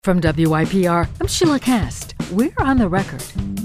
From WYPR, I'm Sheila Cast. We're on the record.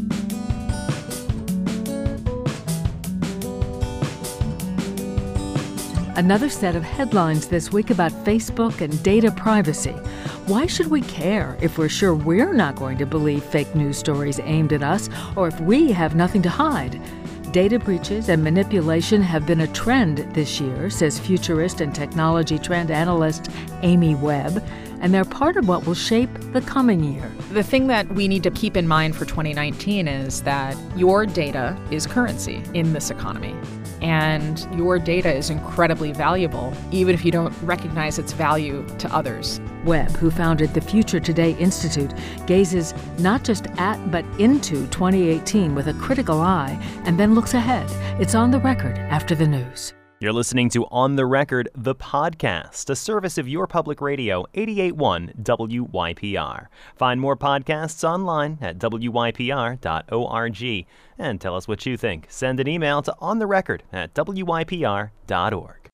Another set of headlines this week about Facebook and data privacy. Why should we care if we're sure we're not going to believe fake news stories aimed at us, or if we have nothing to hide? Data breaches and manipulation have been a trend this year, says futurist and technology trend analyst Amy Webb, and they're part of what will shape the coming year. The thing that we need to keep in mind for 2019 is that your data is currency in this economy. And your data is incredibly valuable, even if you don't recognize its value to others. Webb, who founded the Future Today Institute, gazes not just at but into 2018 with a critical eye and then looks ahead. It's on the record after the news. You're listening to On the Record, the podcast, a service of your public radio, 88.1 WYPR. Find more podcasts online at wypr.org. And tell us what you think. Send an email to ontherecord@wypr.org.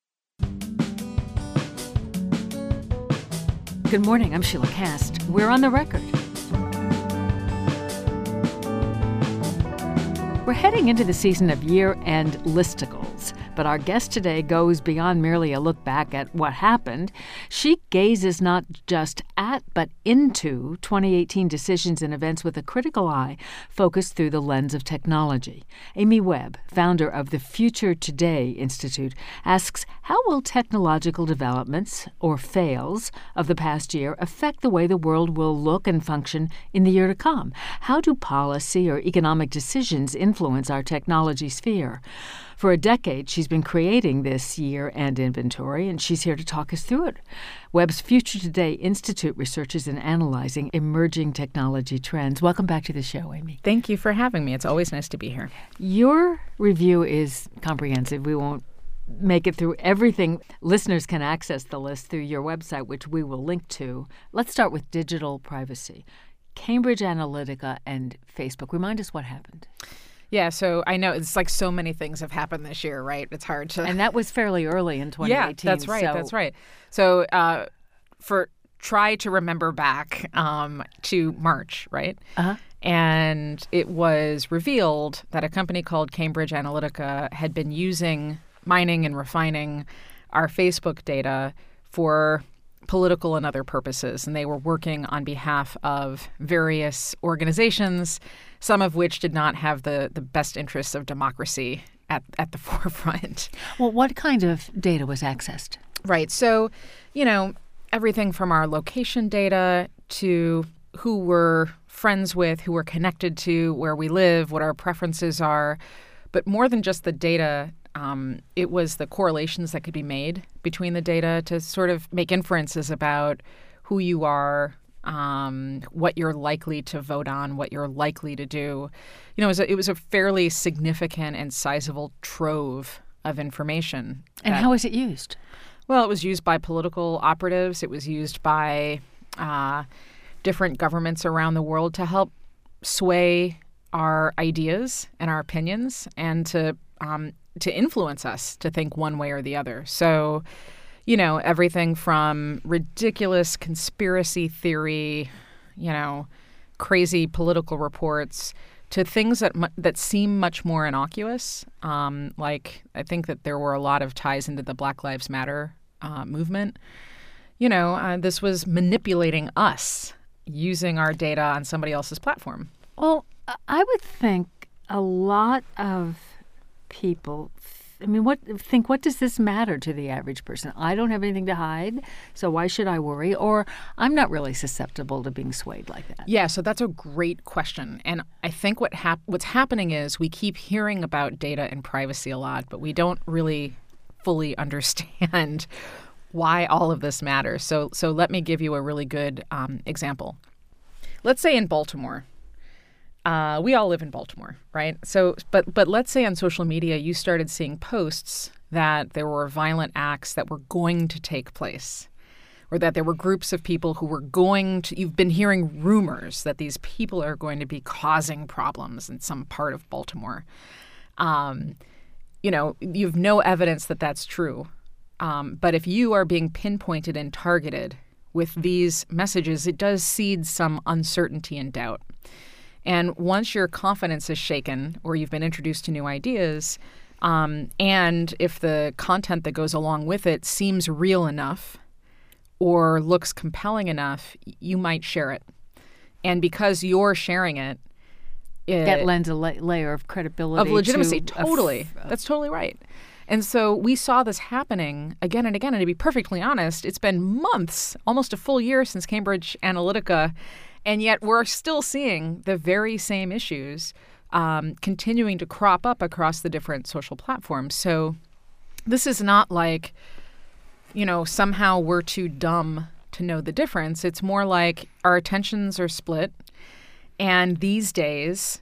Good morning, I'm Sheila Cast. We're on the record. We're heading into the season of year-end listicles, but our guest today goes beyond merely a look back at what happened. She gazes not just at, but into 2018 decisions and events with a critical eye focused through the lens of technology. Amy Webb, founder of the Future Today Institute, asks, how will technological developments, or fails, of the past year affect the way the world will look and function in the year to come? How do policy or economic decisions influence our technology sphere? For a decade, she's been creating this year-end inventory, and she's here to talk us through it. Webb's Future Today Institute researches and analyzing emerging technology trends. Welcome back to the show, Amy. Thank you for having me. It's always nice to be here. Your review is comprehensive. We won't make it through everything. Listeners can access the list through your website, which we will link to. Let's start with digital privacy. Cambridge Analytica and Facebook. Remind us what happened. Yeah, so I know it's like so many things have happened this year, right? It's hard to... And that was fairly early in 2018. Yeah, that's right, that's right. So try to remember back to March, right? Uh-huh. And it was revealed that a company called Cambridge Analytica had been mining and refining our Facebook data for political and other purposes. And they were working on behalf of various organizations, some of which did not have the best interests of democracy at the forefront. Well, what kind of data was accessed? Right. So, everything from our location data to who we're friends with, who we're connected to, where we live, what our preferences are. But more than just the data, it was the correlations that could be made between the data to sort of make inferences about who you are, what you're likely to vote on, what you're likely to do. It was a fairly significant and sizable trove of information. And how was it used? Well, it was used by political operatives. It was used by different governments around the world to help sway our ideas and our opinions and to influence us to think one way or the other. So, everything from ridiculous conspiracy theory, crazy political reports to things that seem much more innocuous. Like, I think that there were a lot of ties into the Black Lives Matter movement. This was manipulating us using our data on somebody else's platform. Well, I would think a lot of people what does this matter to the average person? I don't have anything to hide, so why should I worry? Or I'm not really susceptible to being swayed like that. Yeah, so that's a great question. And I think what's happening is we keep hearing about data and privacy a lot, but we don't really fully understand why all of this matters. So let me give you a really good example. Let's say in Baltimore. We all live in Baltimore, right? So, but let's say on social media you started seeing posts that there were violent acts that were going to take place, or that there were groups of people who were you've been hearing rumors that these people are going to be causing problems in some part of Baltimore. You have no evidence that that's true. But if you are being pinpointed and targeted with these messages, it does seed some uncertainty and doubt. And once your confidence is shaken or you've been introduced to new ideas, and if the content that goes along with it seems real enough or looks compelling enough, you might share it. And because you're sharing it, that lends a layer of credibility. Of legitimacy, totally. That's totally right. And so we saw this happening again and again. And to be perfectly honest, it's been months, almost a full year since Cambridge Analytica, and yet we're still seeing the very same issues continuing to crop up across the different social platforms. So this is not like, somehow we're too dumb to know the difference. It's more like our attentions are split. And these days,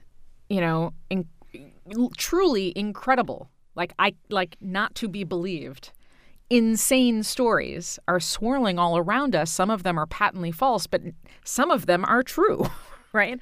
truly incredible, like not to be believed, insane stories are swirling all around us. Some of them are patently false, but some of them are true, right?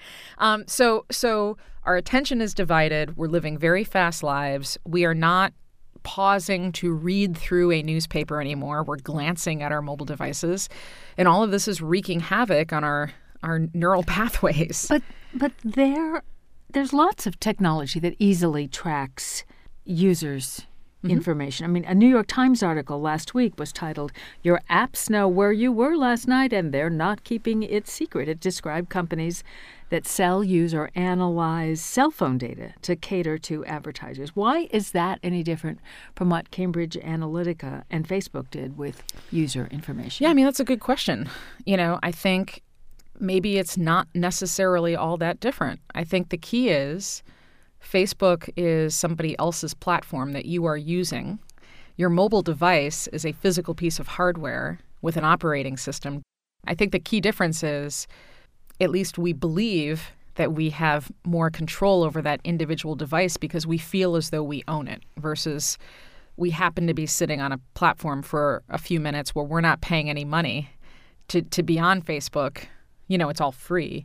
So our attention is divided. We're living very fast lives. We are not pausing to read through a newspaper anymore. We're glancing at our mobile devices. And all of this is wreaking havoc on our neural pathways. But there's lots of technology that easily tracks users' information. I mean, a New York Times article last week was titled, "Your Apps Know Where You Were Last Night and They're Not Keeping It Secret." It described companies that sell, use, or analyze cell phone data to cater to advertisers. Why is that any different from what Cambridge Analytica and Facebook did with user information? Yeah, I mean, that's a good question. I think maybe it's not necessarily all that different. I think the key is Facebook is somebody else's platform that you are using. Your mobile device is a physical piece of hardware with an operating system. I think the key difference is at least we believe that we have more control over that individual device because we feel as though we own it versus we happen to be sitting on a platform for a few minutes where we're not paying any money to be on Facebook. It's all free.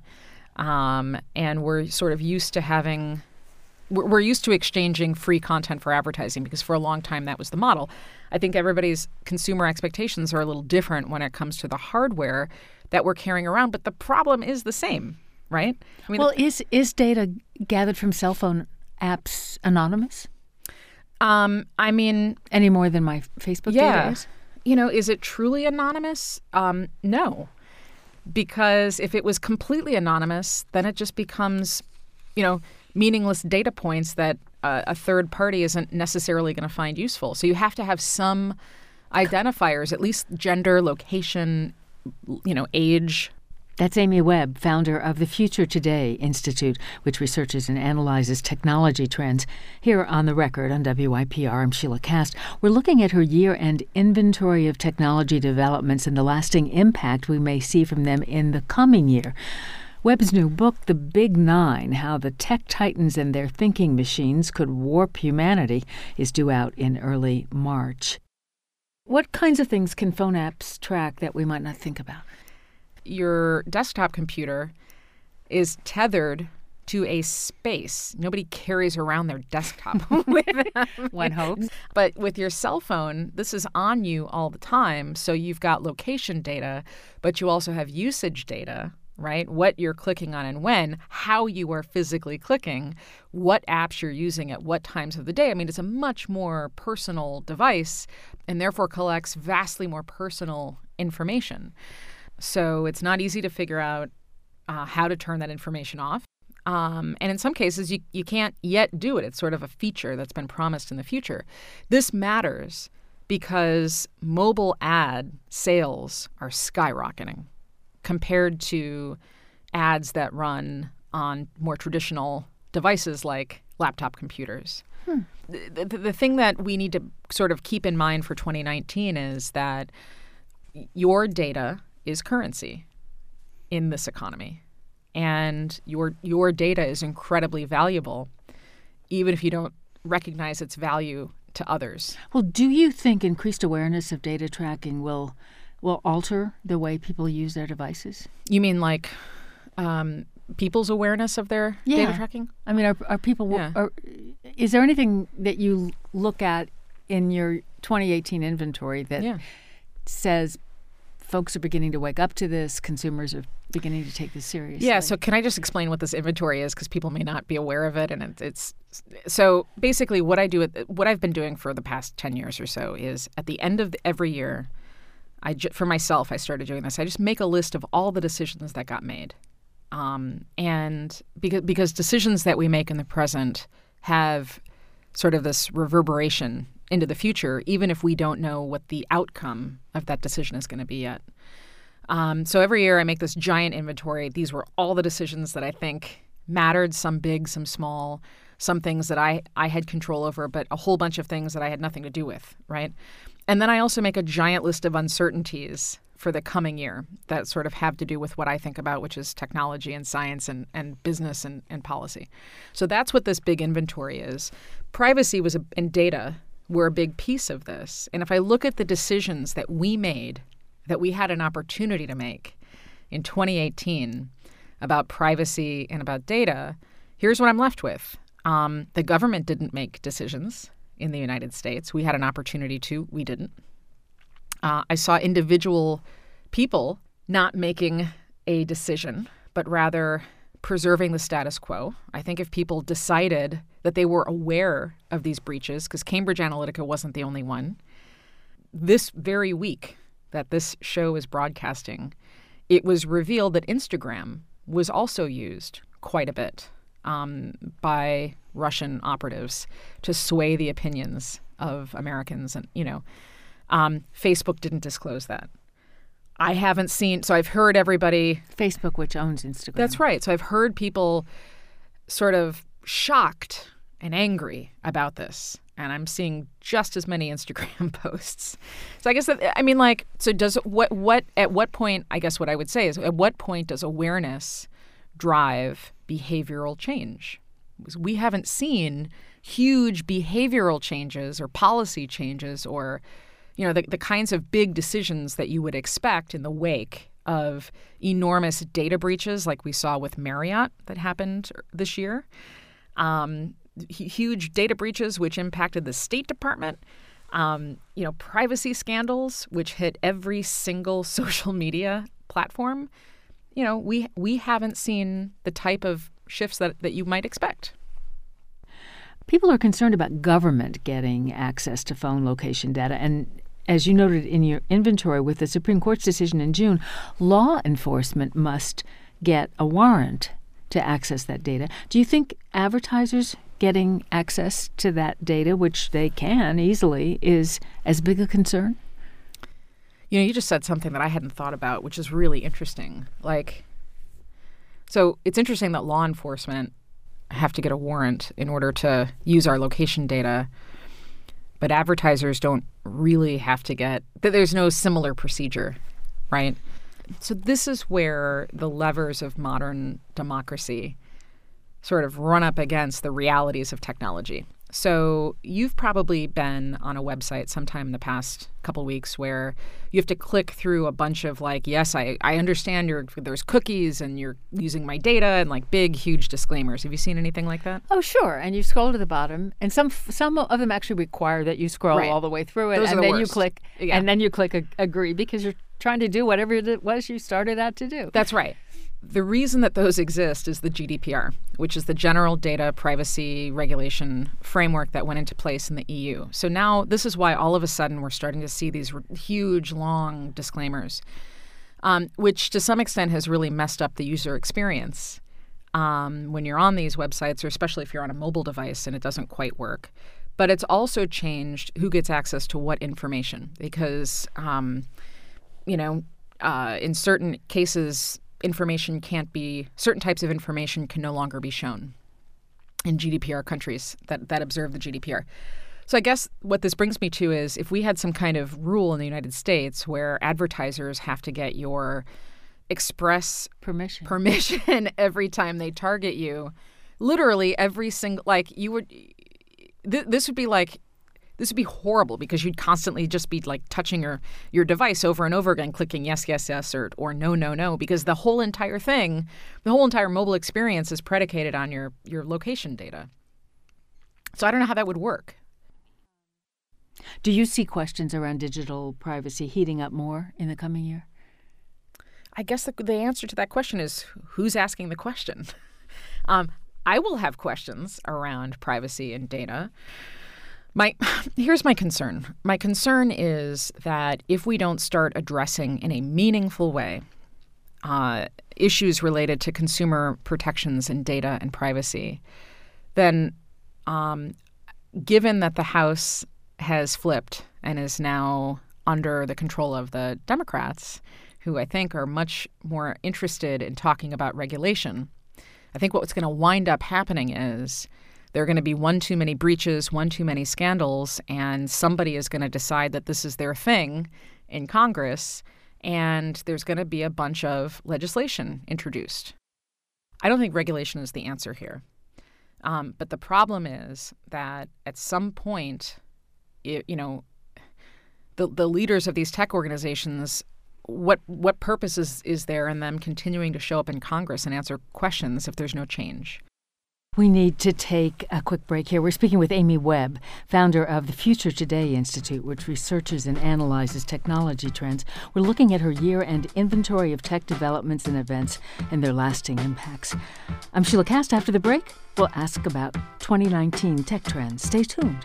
And we're sort of used to we're used to exchanging free content for advertising because for a long time that was the model. I think everybody's consumer expectations are a little different when it comes to the hardware that we're carrying around, but the problem is the same, right? I mean, is data gathered from cell phone apps anonymous? I mean, any more than my Facebook data is? Is it truly anonymous? No. Because if it was completely anonymous, then it just becomes, meaningless data points that a third party isn't necessarily going to find useful. So you have to have some identifiers, at least gender, location, age. That's Amy Webb, founder of the Future Today Institute, which researches and analyzes technology trends. Here on The Record on WYPR, I'm Sheila Kast. We're looking at her year-end inventory of technology developments and the lasting impact we may see from them in the coming year. Webb's new book, The Big Nine, How the Tech Titans and Their Thinking Machines Could Warp Humanity, is due out in early March. What kinds of things can phone apps track that we might not think about? Your desktop computer is tethered to a space. Nobody carries around their desktop with them. One hopes. But with your cell phone, this is on you all the time. So you've got location data, but you also have usage data, right? What you're clicking on and when, how you are physically clicking, what apps you're using at what times of the day. I mean, it's a much more personal device and therefore collects vastly more personal information. So it's not easy to figure out how to turn that information off. And in some cases, you can't yet do it. It's sort of a feature that's been promised in the future. This matters because mobile ad sales are skyrocketing compared to ads that run on more traditional devices like laptop computers. The thing that we need to sort of keep in mind for 2019 is that your data is currency in this economy. And your data is incredibly valuable, even if you don't recognize its value to others. Well, do you think increased awareness of data tracking will alter the way people use their devices? You mean like people's awareness of their data tracking? I mean, are people? Yeah. Is there anything that you look at in your 2018 inventory that says folks are beginning to wake up to this. Consumers are beginning to take this seriously. Yeah, so can I just explain what this inventory is, because people may not be aware of it. And it's so basically what I've been doing for the past 10 years or so is at the end of every year, for myself, I started doing this. I just make a list of all the decisions that got made. And because decisions that we make in the present have sort of this reverberation into the future, even if we don't know what the outcome of that decision is going to be yet. So every year I make this giant inventory. These were all the decisions that I think mattered, some big, some small, some things that I had control over, but a whole bunch of things that I had nothing to do with, right? And then I also make a giant list of uncertainties for the coming year that sort of have to do with what I think about, which is technology and science and business and policy. So that's what this big inventory is. Privacy and data were a big piece of this. And if I look at the decisions that we made, that we had an opportunity to make in 2018 about privacy and about data, here's what I'm left with. The government didn't make decisions in the United States. We had an opportunity to. We didn't. I saw individual people not making a decision, but rather preserving the status quo. I think if people decided that they were aware of these breaches, because Cambridge Analytica wasn't the only one, this very week that this show is broadcasting, it was revealed that Instagram was also used quite a bit by Russian operatives to sway the opinions of Americans. And, Facebook didn't disclose that. I haven't seen, so I've heard everybody. Facebook, which owns Instagram. That's right. So I've heard people sort of shocked and angry about this. And I'm seeing just as many Instagram posts. So I guess at what point, I guess what I would say is, at what point does awareness drive behavioral change? We haven't seen huge behavioral changes or policy changes or, the kinds of big decisions that you would expect in the wake of enormous data breaches like we saw with Marriott that happened this year. Huge data breaches which impacted the State Department, privacy scandals which hit every single social media platform. We haven't seen the type of shifts that you might expect. People are concerned about government getting access to phone location data. And as you noted in your inventory, with the Supreme Court's decision in June, law enforcement must get a warrant to access that data. Do you think advertisers getting access to that data, which they can easily, is as big a concern? You just said something that I hadn't thought about, which is really interesting. So it's interesting that law enforcement have to get a warrant in order to use our location data, but advertisers don't really have to get. There's no similar procedure, right? So this is where the levers of modern democracy sort of run up against the realities of technology. So you've probably been on a website sometime in the past couple of weeks where you have to click through a bunch of yes, I understand there's cookies and you're using my data and big, huge disclaimers. Have you seen anything like that? Oh, sure. And you scroll to the bottom, and some of them actually require that you scroll all the way through it, and then you click, and then you click agree because you're trying to do whatever it was you started out to do. That's right. The reason that those exist is the GDPR, which is the General Data Privacy Regulation framework that went into place in the EU. So now this is why all of a sudden we're starting to see these huge, long disclaimers, which to some extent has really messed up the user experience when you're on these websites, or especially if you're on a mobile device and it doesn't quite work. But it's also changed who gets access to what information because, in certain cases, certain types of information can no longer be shown in GDPR countries that observe the GDPR. So I guess what this brings me to is if we had some kind of rule in the United States where advertisers have to get your express permission every time they target you, literally every single, this would be horrible because you'd constantly just be touching your device over and over again, clicking yes, yes, yes, or no, no, no, because the whole entire mobile experience is predicated on your location data. So I don't know how that would work. Do you see questions around digital privacy heating up more in the coming year? I guess the answer to that question is who's asking the question? I will have questions around privacy and data. Here's my concern. My concern is that if we don't start addressing in a meaningful way issues related to consumer protections and data and privacy, then given that the House has flipped and is now under the control of the Democrats, who I think are much more interested in talking about regulation, I think what's going to wind up happening is there are going to be one too many breaches, one too many scandals, and somebody is going to decide that this is their thing in Congress, and there's going to be a bunch of legislation introduced. I don't think regulation is the answer here. But the problem is that at some point, the leaders of these tech organizations, what purpose is there in them continuing to show up in Congress and answer questions if there's no change? We need to take a quick break here. We're speaking with Amy Webb, founder of the Future Today Institute, which researches and analyzes technology trends. We're looking at her year-end inventory of tech developments and events and their lasting impacts. I'm Sheila Cast. After the break, we'll ask about 2019 tech trends. Stay tuned.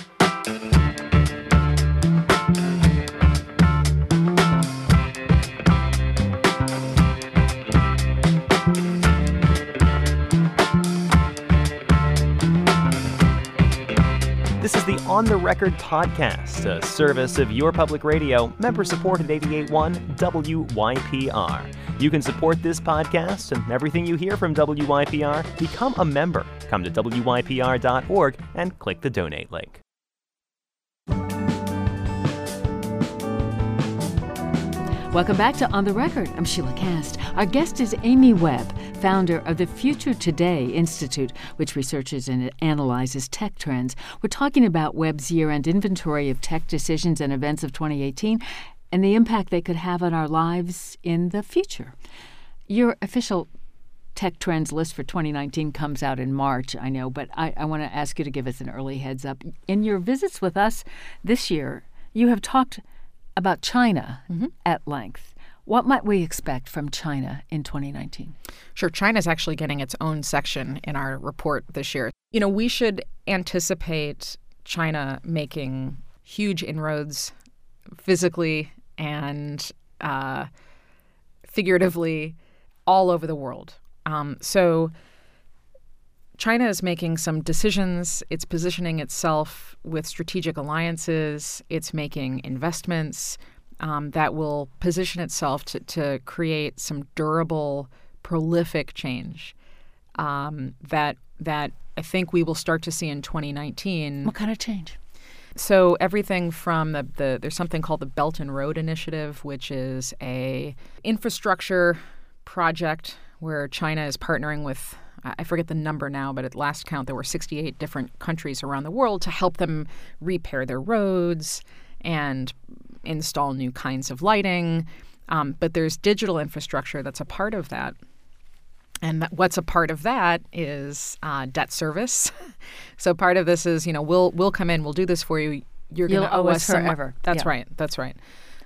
This is the On the Record podcast, a service of your public radio, member-supported 88.1 WYPR. You can support this podcast and everything you hear from WYPR. Become a member. Come to WYPR.org and click the donate link. Welcome back to On the Record. I'm Sheila Cast. Our guest is Amy Webb, founder of the Future Today Institute, which researches and analyzes tech trends. We're talking about Webb's year-end inventory of tech decisions and events of 2018 and the impact they could have on our lives in the future. Your official tech trends list for 2019 comes out in March, I know, but I want to ask you to give us an early heads up. In your visits with us this year, you have talked about China at length. What might we expect from China in 2019? Sure. China's actually getting its own section in our report this year. You know, we should anticipate China making huge inroads physically and figuratively all over the world. So China is making some decisions. It's positioning itself with strategic alliances. It's making investments that will position itself to create some durable, prolific change that I think we will start to see in 2019. What kind of change? So everything from there's something called the Belt and Road Initiative, which is a infrastructure project where China is partnering with, I forget the number now, but at last count, there were 68 different countries around the world to help them repair their roads and install new kinds of lighting. But there's digital infrastructure that's a part of that. And what's a part of that is debt service. So part of this is, we'll come in, we'll do this for you. You'll owe us forever. That's right. That's right.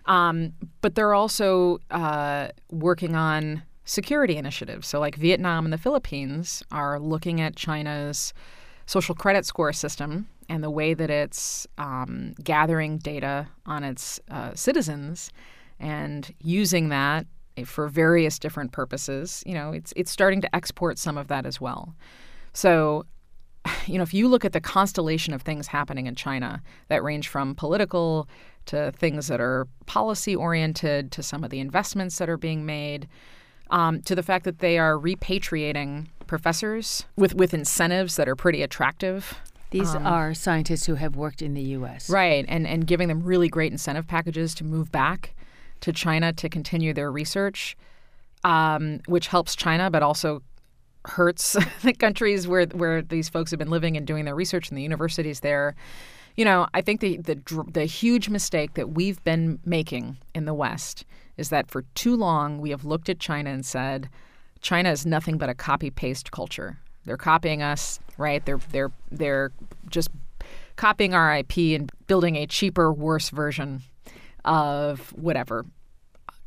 But they're also working on security initiatives. So like Vietnam and the Philippines are looking at China's social credit score system and the way that it's gathering data on its citizens and using that for various different purposes. It's starting to export some of that as well. So, if you look at the constellation of things happening in China that range from political to things that are policy-oriented to some of the investments that are being made, to the fact that they are repatriating professors with incentives that are pretty attractive. These are scientists who have worked in the U.S. Right, and giving them really great incentive packages to move back to China to continue their research, which helps China but also hurts the countries where these folks have been living and doing their research and the universities there. I think the huge mistake that we've been making in the West is that for too long we have looked at China and said, China is nothing but a copy-paste culture. They're copying us, right? They're just copying our IP and building a cheaper, worse version of whatever.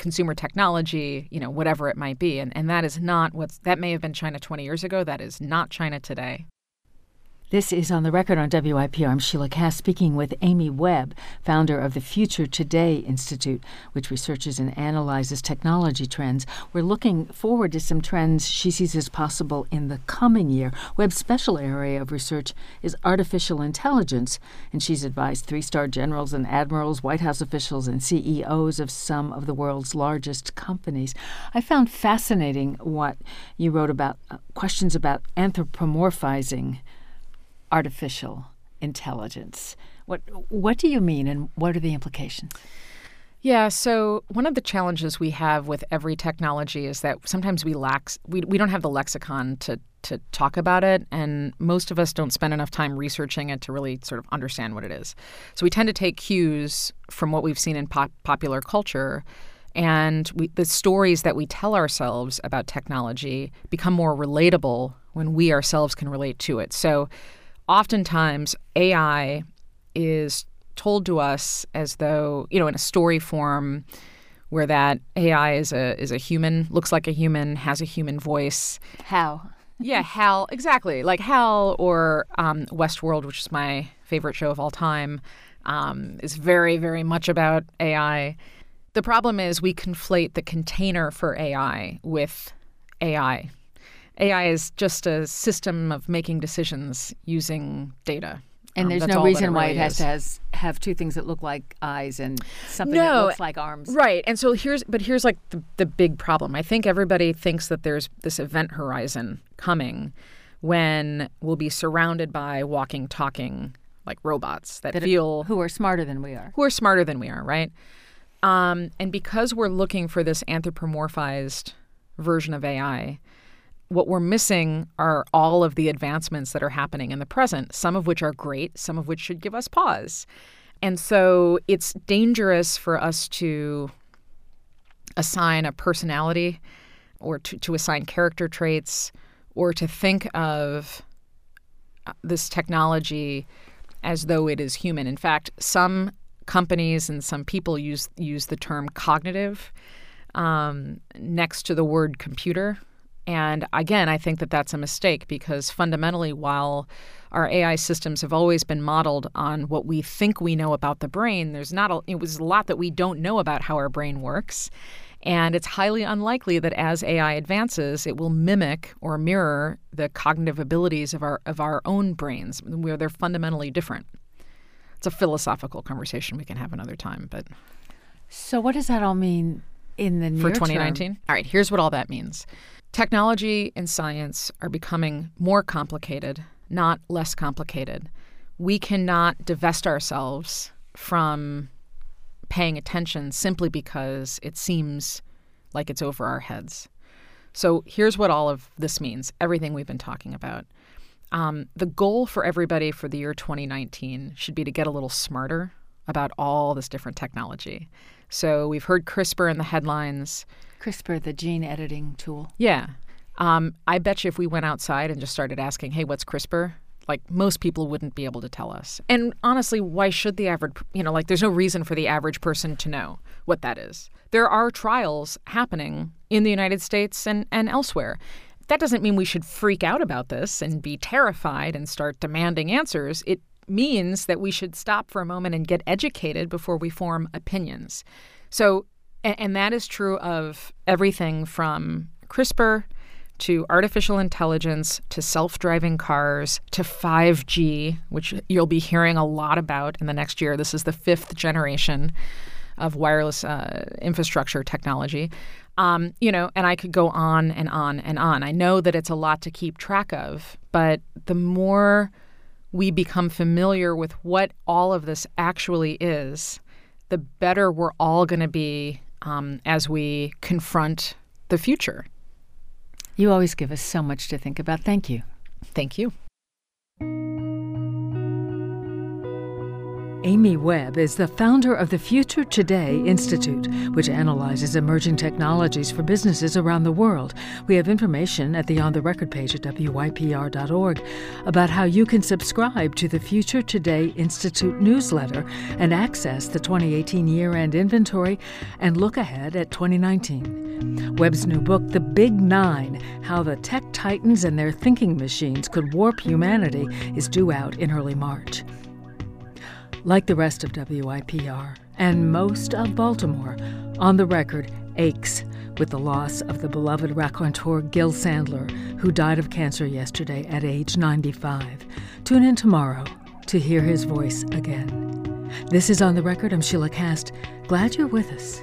consumer technology, whatever it might be. And that is not that may have been China 20 years ago. That is not China today. This is On the Record on WIPR. I'm Sheila Cass speaking with Amy Webb, founder of the Future Today Institute, which researches and analyzes technology trends. We're looking forward to some trends she sees as possible in the coming year. Webb's special area of research is artificial intelligence, and she's advised 3-star generals and admirals, White House officials, and CEOs of some of the world's largest companies. I found fascinating what you wrote about questions about anthropomorphizing artificial intelligence. What do you mean, and what are the implications? Yeah, so one of the challenges we have with every technology is that sometimes we don't have the lexicon to talk about it, and most of us don't spend enough time researching it to really sort of understand what it is. So we tend to take cues from what we've seen in popular culture, and the stories that we tell ourselves about technology become more relatable when we ourselves can relate to it. So oftentimes, AI is told to us as though, in a story form where that AI is a human, looks like a human, has a human voice. Hal. Yeah, Hal, exactly. Like Hal or Westworld, which is my favorite show of all time, is very, very much about AI. The problem is we conflate the container for AI with AI. AI is just a system of making decisions using data. And there's no reason why it has to have two things that look like eyes and something that looks like arms. Right. And so here's like the big problem. I think everybody thinks that there's this event horizon coming when we'll be surrounded by walking, talking, like robots who are smarter than we are. Who are smarter than we are, right? And because we're looking for this anthropomorphized version of AI, what we're missing are all of the advancements that are happening in the present, some of which are great, some of which should give us pause. And so it's dangerous for us to assign a personality or to assign character traits or to think of this technology as though it is human. In fact, some companies and some people use the term cognitive next to the word computer. And again, I think that that's a mistake because fundamentally, while our AI systems have always been modeled on what we think we know about the brain, it was a lot that we don't know about how our brain works. And it's highly unlikely that as AI advances, it will mimic or mirror the cognitive abilities of our own brains, where they're fundamentally different. It's a philosophical conversation we can have another time. But so what does that all mean in the near term? For 2019? All right, here's what all that means. Technology and science are becoming more complicated, not less complicated. We cannot divest ourselves from paying attention simply because it seems like it's over our heads. So here's what all of this means, everything we've been talking about. The goal for everybody for the year 2019 should be to get a little smarter about all this different technology. So we've heard CRISPR in the headlines. CRISPR, the gene editing tool. Yeah. I bet you if we went outside and just started asking, hey, what's CRISPR? Like most people wouldn't be able to tell us. And honestly, why should the average, there's no reason for the average person to know what that is. There are trials happening in the United States and elsewhere. That doesn't mean we should freak out about this and be terrified and start demanding answers. It means that we should stop for a moment and get educated before we form opinions. So, and that is true of everything from CRISPR to artificial intelligence to self-driving cars to 5G, which you'll be hearing a lot about in the next year. This is the 5th generation of wireless infrastructure technology. And I could go on and on and on. I know that it's a lot to keep track of, but the more we become familiar with what all of this actually is, the better we're all going to be as we confront the future. You always give us so much to think about. Thank you. Thank you. Amy Webb is the founder of the Future Today Institute, which analyzes emerging technologies for businesses around the world. We have information at the On the Record page at WYPR.org about how you can subscribe to the Future Today Institute newsletter and access the 2018 year-end inventory and look ahead at 2019. Webb's new book, The Big Nine, How the Tech Titans and Their Thinking Machines Could Warp Humanity, is due out in early March. Like the rest of WYPR and most of Baltimore, On the Record aches with the loss of the beloved raconteur Gil Sandler, who died of cancer yesterday at age 95. Tune in tomorrow to hear his voice again. This is On the Record. I'm Sheila Cast. Glad you're with us.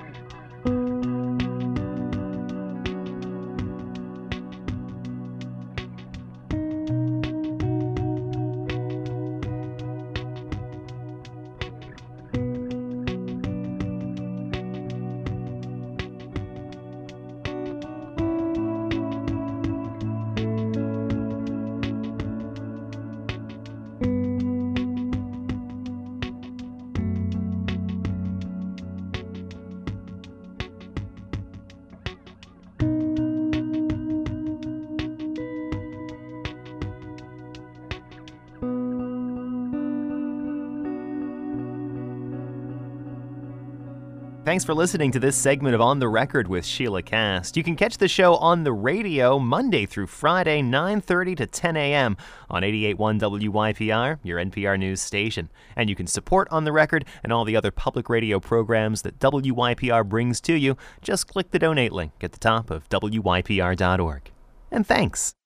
Thanks for listening to this segment of On the Record with Sheila Cast. You can catch the show on the radio Monday through Friday, 9:30 to 10 a.m. on 88.1 WYPR, your NPR news station. And you can support On the Record and all the other public radio programs that WYPR brings to you. Just click the donate link at the top of WYPR.org. And thanks.